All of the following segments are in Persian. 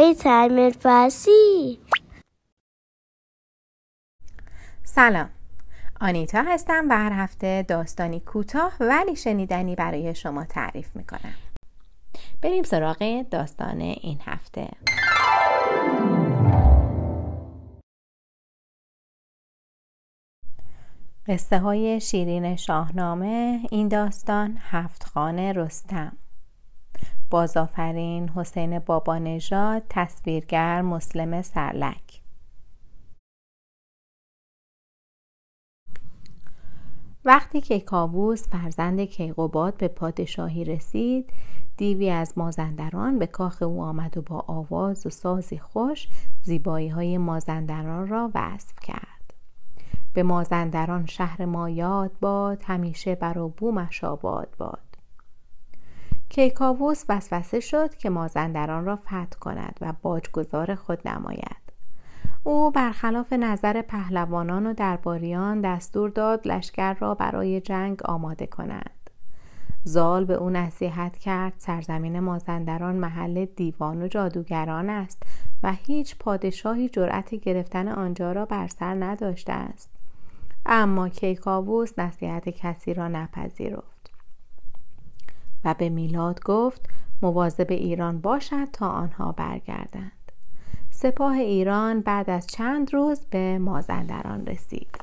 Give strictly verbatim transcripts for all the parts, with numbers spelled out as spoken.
های تعمیر فارسی. سلام، آنیتا هستم و هر هفته داستانی کوتاه ولی شنیدنی برای شما تعریف میکنم. بریم سراغ داستان این هفته. قصه های شیرین شاهنامه. این داستان هفت خان رستم. بازآفرین حسین بابانژاد، تصویرگر مسلم سرلک. وقتی کیکاووس فرزند کیقباد به پادشاهی رسید، دیوی از مازندران به کاخ او آمد و با آواز و سازی خوش زیبایی های مازندران را وصف کرد. به مازندران شهر ما یاد باد، همیشه بر و بومش آباد باد. کیکاووس وسوسه شد که مازندران را فتح کند و باجگذار خود نماید. او برخلاف نظر پهلوانان و درباریان دستور داد لشکر را برای جنگ آماده کنند. زال به او نصیحت کرد سرزمین مازندران محل دیوان و جادوگران است و هیچ پادشاهی جرأت گرفتن آنجا را بر سر نداشته است. اما کیکاووس نصیحت کسی را نپذیرفت و به میلاد گفت مواظب ایران باشد تا آنها برگردند. سپاه ایران بعد از چند روز به مازندران رسید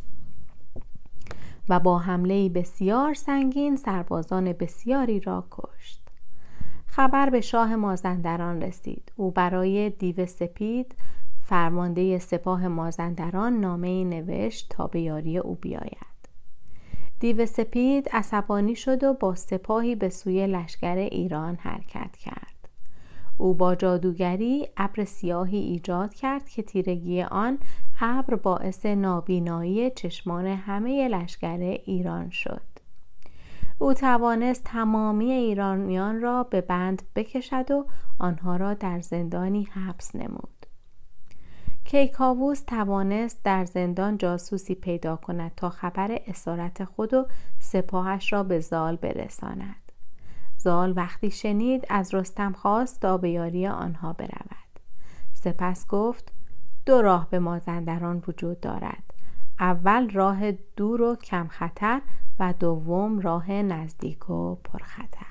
و با حمله‌ای بسیار سنگین سربازان بسیاری را کشت. خبر به شاه مازندران رسید. او برای دیو سپید فرمانده سپاه مازندران نامه‌ای نوشت تا به یاری او بیاید. دیو سپید عصبانی شد و با سپاهی به سوی لشکر ایران حرکت کرد. او با جادوگری ابر سیاهی ایجاد کرد که تیرگی آن ابر باعث نابینایی چشمان همه لشکر ایران شد. او توانست تمامی ایرانیان را به بند بکشد و آنها را در زندانی حبس نمود. کیکاووس توانست در زندان جاسوسی پیدا کند تا خبر اسارت خود و سپاهش را به زال برساند. زال وقتی شنید از رستم خواست تا به یاری آنها برود. سپس گفت دو راه به مازندران وجود دارد. اول راه دور و کم خطر و دوم راه نزدیک و پرخطر.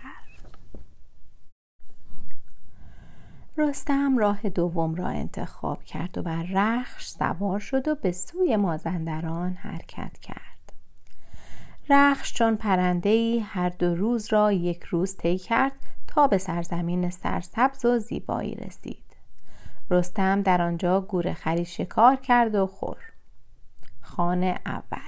رستم راه دوم را انتخاب کرد و بر رخش سوار شد و به سوی مازندران حرکت کرد. رخش چون پرنده‌ای هر دو روز را یک روز طی کرد تا به سرزمین سرسبز و زیبایی رسید. رستم در آنجا گورخری شکار کرد و خور. خان اول.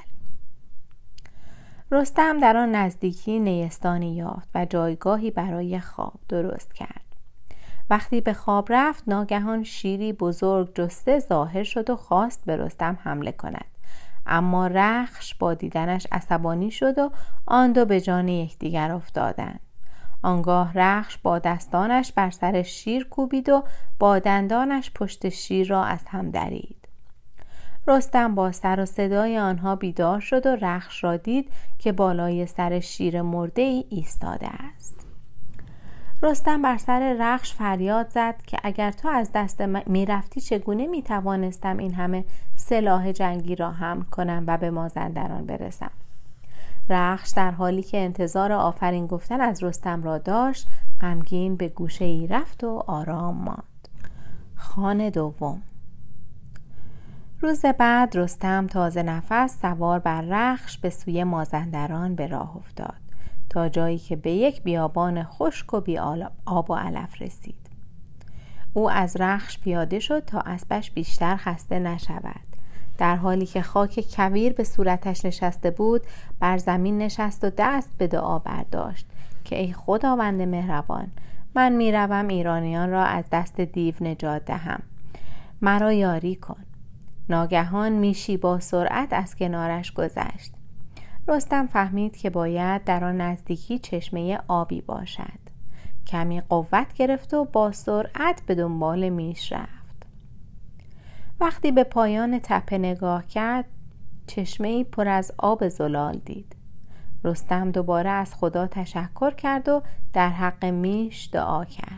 رستم در آن نزدیکی نیستانی یافت و جایگاهی برای خواب درست کرد. وقتی به خواب رفت ناگهان شیری بزرگ جسته ظاهر شد و خواست به رستم حمله کند. اما رخش با دیدنش عصبانی شد و آن دو به جان یکدیگر افتادند. آنگاه رخش با دستانش بر سر شیر کوبید و با دندانش پشت شیر را از هم درید. رستم با سر و صدای آنها بیدار شد و رخش را دید که بالای سر شیر مرده ای ایستاده است. رستم بر سر رخش فریاد زد که اگر تو از دست می رفتی چگونه می توانستم این همه سلاح جنگی را حمل کنم و به مازندران برسم. رخش در حالی که انتظار آفرین گفتن از رستم را داشت غمگین به گوشه ای رفت و آرام ماند. خان دوم. روز بعد رستم تازه نفس سوار بر رخش به سوی مازندران به راه افتاد تا جایی که به یک بیابان خشک و بی آب و علف رسید. او از رخش پیاده شد تا اسبش بیشتر خسته نشود. در حالی که خاک کویر به صورتش نشسته بود بر زمین نشست و دست به دعا برداشت که ای خداوند مهربان، من میروم ایرانیان را از دست دیو نجات دهم، مرا یاری کن. ناگهان میشی با سرعت از کنارش گذشت. رستم فهمید که باید در آن نزدیکی چشمه آبی باشد. کمی قوت گرفت و با سرعت به دنبال میش رفت. وقتی به پایان تپه نگاه کرد چشمه‌ای پر از آب زلال دید. رستم دوباره از خدا تشکر کرد و در حق میش دعا کرد که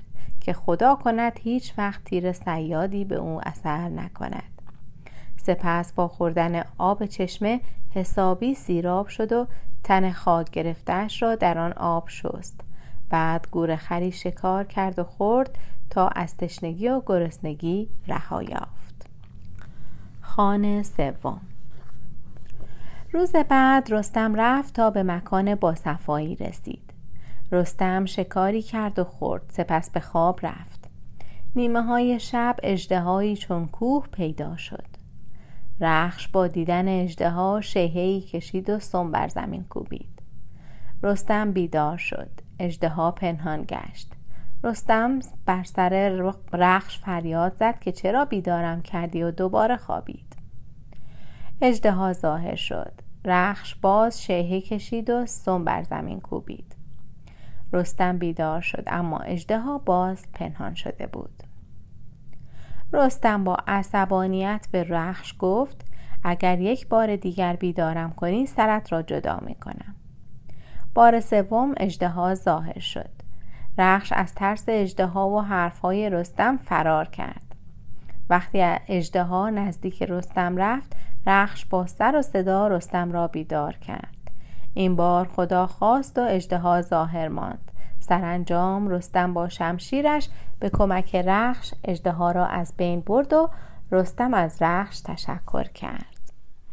که خدا کند هیچ وقت تیر صیادی به او اثر نکند. سپس با خوردن آب چشمه حسابی سیراب شد و تن خاک گرفته‌اش را در آن آب شست. بعد گورخری شکار کرد و خورد تا از تشنگی و گرسنگی رها یافت. خوان سوم. روز بعد رستم رفت تا به مکان باصفایی رسید. رستم شکاری کرد و خورد، سپس به خواب رفت. نیمه های شب اژدهایی چون کوه پیدا شد. رخش با دیدن اژدها شیهه‌ای کشید و سم بر زمین کوبید. رستم بیدار شد. اژدها پنهان گشت. رستم بر سر رخش فریاد زد که چرا بیدارم کردی و دوباره خوابید. اژدها ظاهر شد. رخش باز شیهه کشید و سم بر زمین کوبید. رستم بیدار شد، اما اژدها باز پنهان شده بود. رستم با عصبانیت به رخش گفت اگر یک بار دیگر بیدارم کنی سرت را جدا می کنم. بار سوم اژدها ظاهر شد. رخش از ترس اژدها و حرفهای رستم فرار کرد. وقتی اژدها نزدیک رستم رفت، رخش با سر و صدا رستم را بیدار کرد. این بار خدا خواست و اژدها ظاهر ماند. سرانجام رستم با شمشیرش به کمک رخش اژدها را از بین برد و رستم از رخش تشکر کرد.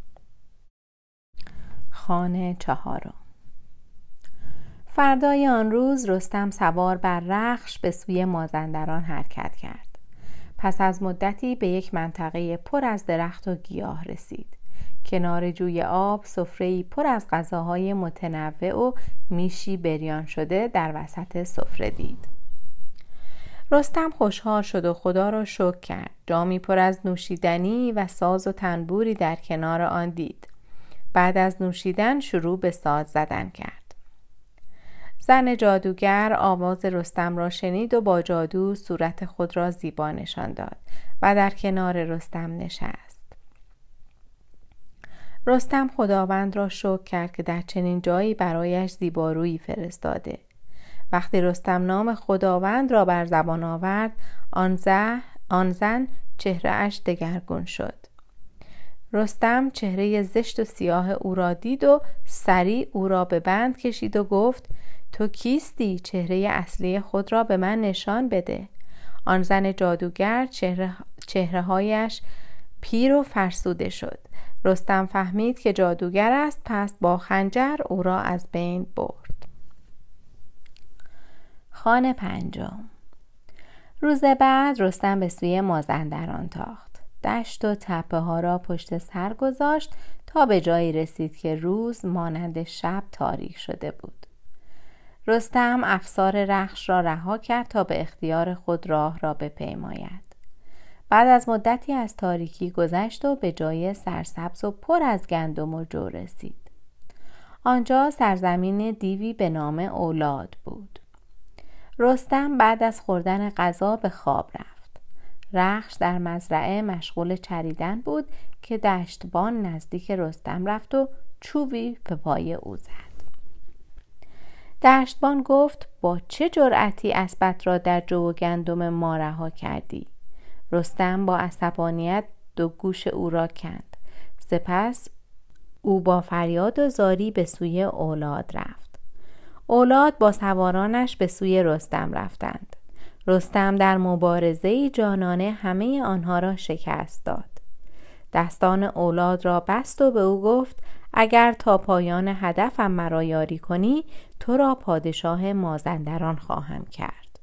خوان چهارم. فردای آن روز رستم سوار بر رخش به سوی مازندران حرکت کرد. پس از مدتی به یک منطقه پر از درخت و گیاه رسید. کنار جوی آب سفره‌ای پر از غذاهای متنوع و میشی بریان شده در وسط سفره دید. رستم خوشحال شد و خدا را شکر کرد. جامی پر از نوشیدنی و ساز و تنبوری در کنار آن دید. بعد از نوشیدن شروع به ساز زدن کرد. زن جادوگر آواز رستم را شنید و با جادو صورت خود را زیبا نشان داد و در کنار رستم نشست. رستم خداوند را شکر کرد که در چنین جایی برایش زیبارویی فرستاده. وقتی رستم نام خداوند را بر زبان آورد، آن زن آن زن چهره‌اش دگرگون شد. رستم چهره زشت و سیاه او را دید و سریع او را به بند کشید و گفت تو کیستی؟ چهره اصلی خود را به من نشان بده. آن زن جادوگر چهره چهره‌هایش پیر و فرسوده شد. رستم فهمید که جادوگر است، پس با خنجر او را از بین برد. خوان پنجم. روز بعد رستم به سوی مازندران تاخت. دشت و تپه ها را پشت سر گذاشت تا به جایی رسید که روز مانند شب تاریک شده بود. رستم افسار رخش را رها کرد تا به اختیار خود راه را بپیماید. بعد از مدتی از تاریکی گذشت و به جای سرسبز و پر از گندم و جو رسید. آنجا سرزمین دیوی به نام اولاد بود. رستم بعد از خوردن غذا به خواب رفت. رخش در مزرعه مشغول چریدن بود که دشتبان نزدیک رستم رفت و چوبی به پای او زد. دشتبان گفت با چه جرأتی اسبت را در جو و گندم ما رها کردی؟ رستم با عصبانیت دو گوش او را کند. سپس او با فریاد و زاری به سوی اولاد رفت. اولاد با سوارانش به سوی رستم رفتند. رستم در مبارزه‌ای جانانه همه آنها را شکست داد. دستان اولاد را بست و به او گفت اگر تا پایان هدفم مرا یاری کنی تو را پادشاه مازندران خواهم کرد.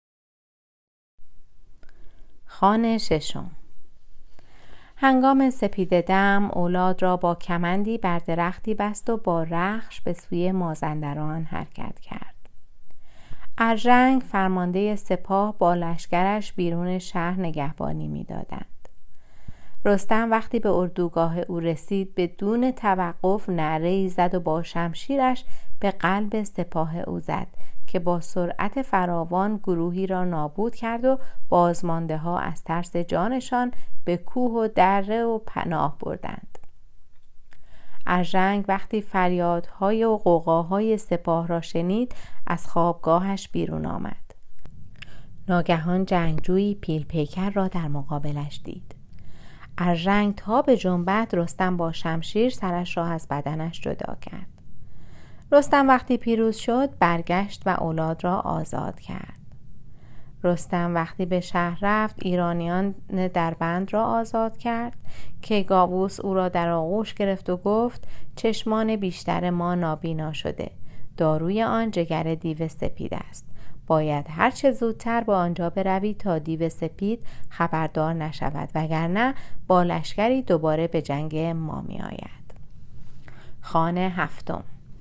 خوان ششم. هنگام سپیده دم اولاد را با کمندی بر درختی بست و با رخش به سوی مازندران حرکت کرد. ارژنگ فرمانده سپاه با لشکرش بیرون شهر نگهبانی می دادند. رستم وقتی به اردوگاه او رسید بدون توقف نعره‌ای زد و با شمشیرش به قلب سپاه او زد که با سرعت فراوان گروهی را نابود کرد و بازمانده ها از ترس جانشان به کوه و دره و پناه بردند. ارژنگ وقتی فریادهای و غوغاهای سپاه را شنید از خوابگاهش بیرون آمد. ناگهان جنگجویی پیل پیکر را در مقابلش دید. ارژنگ تا به جنبت رستم با شمشیر سرش را از بدنش جدا کرد. رستم وقتی پیروز شد برگشت و اولاد را آزاد کرد. رستم وقتی به شهر رفت ایرانیان دربند را آزاد کرد. کیکاووس او را در آغوش گرفت و گفت چشمان بیشتر ما نابینا شده. داروی آن جگر دیو سپید است. باید هر چه زودتر به آنجا بروی تا دیو سپید خبردار نشود، وگرنه با لشکری دوباره به جنگ ما می آید. خانه هفتم.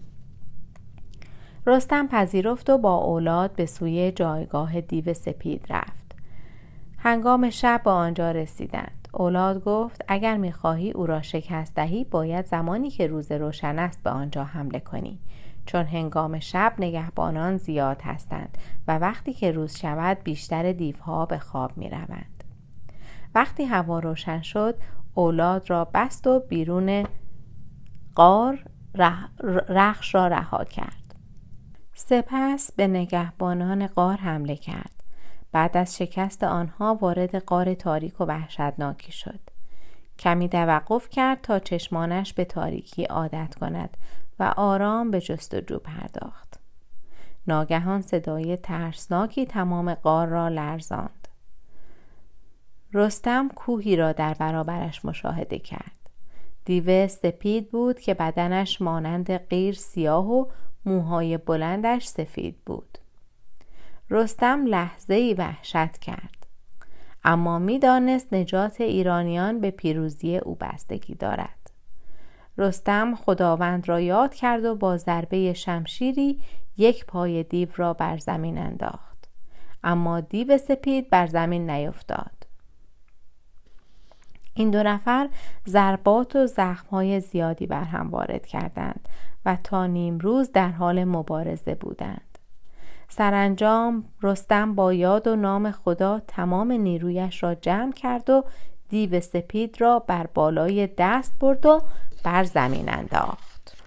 رستم پذیرفت و با اولاد به سوی جایگاه دیو سپید رفت. هنگام شب به آنجا رسیدند. اولاد گفت اگر می‌خواهی او را شکست دهی باید زمانی که روز روشن است به آنجا حمله کنی، چون هنگام شب نگهبانان زیاد هستند و وقتی که روز شود بیشتر دیوها به خواب می‌روند. وقتی هوا روشن شد اولاد را بست و بیرون غار رخش را رها کرد. سپس به نگهبانان غار حمله کرد. بعد از شکست آنها وارد غار تاریک و وحشتناکی شد. کمی توقف کرد تا چشمانش به تاریکی عادت کند و آرام به جستجو پرداخت. ناگهان صدای ترسناکی تمام غار را لرزاند. رستم کوهی را در برابرش مشاهده کرد. دیو سپید بود که بدنش مانند قیر سیاه و موهای بلندش سفید بود. رستم لحظه‌ای وحشت کرد، اما می دانست نجات ایرانیان به پیروزی او بستگی دارد. رستم خداوند را یاد کرد و با ضربه شمشیری یک پای دیو را بر زمین انداخت، اما دیو سپید بر زمین نیفتاد. این دو نفر ضربات و زخم‌های زیادی بر هم وارد کردند و تا نیم روز در حال مبارزه بودند. سرانجام رستم با یاد و نام خدا تمام نیرویش را جمع کرد و دیو سپید را بر بالای دست برد و بر زمین انداخت.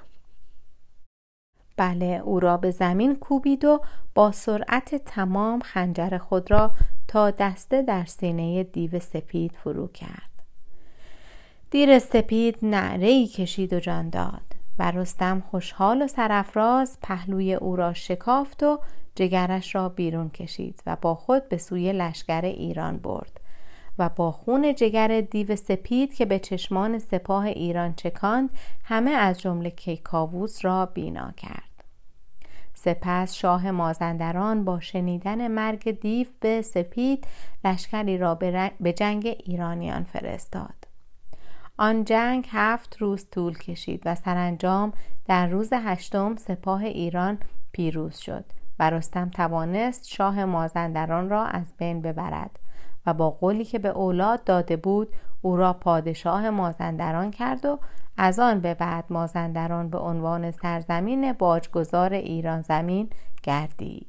بله، او را به زمین کوبید و با سرعت تمام خنجر خود را تا دسته در سینه دیو سپید فرو کرد. دیو سپید نعره‌ای کشید و جان داد و رستم خوشحال و سرافراز پهلوی او را شکافت و جگرش را بیرون کشید و با خود به سوی لشکر ایران برد و با خون جگر دیو سپید که به چشمان سپاه ایران چکاند همه از جمله کیکاووس را بینا کرد. سپس شاه مازندران با شنیدن مرگ دیو به سپید لشکری را به جنگ ایرانیان فرستاد. آن جنگ هفت روز طول کشید و سرانجام در روز هشتم سپاه ایران پیروز شد و رستم توانست شاه مازندران را از بین ببرد و با قولی که به اولاد داده بود او را پادشاه مازندران کرد و از آن به بعد مازندران به عنوان سرزمین باجگذار ایران زمین گردید.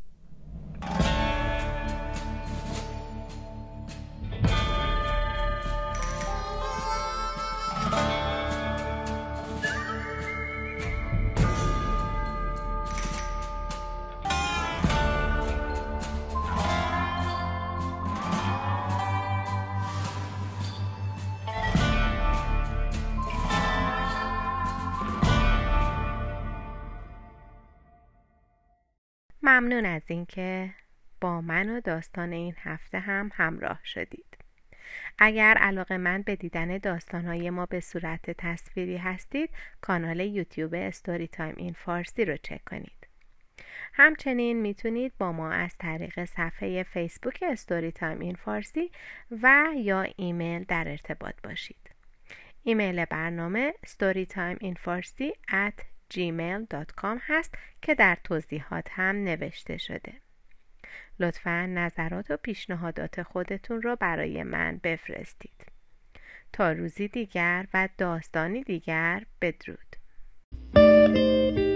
ممنون از اینکه با من و داستان این هفته هم همراه شدید. اگر علاقه‌مند به دیدن داستان‌های ما به صورت تصویری هستید، کانال یوتیوب استوری تایم این فارسی رو چک کنید. همچنین میتونید با ما از طریق صفحه فیسبوک استوری تایم این فارسی و یا ایمیل در ارتباط باشید. ایمیل برنامه storytimeinfarsi at جیمیل دات کام هست که در توضیحات هم نوشته شده. لطفاً نظرات و پیشنهادات خودتون رو برای من بفرستید. تا روزی دیگر و داستانی دیگر، بدرود.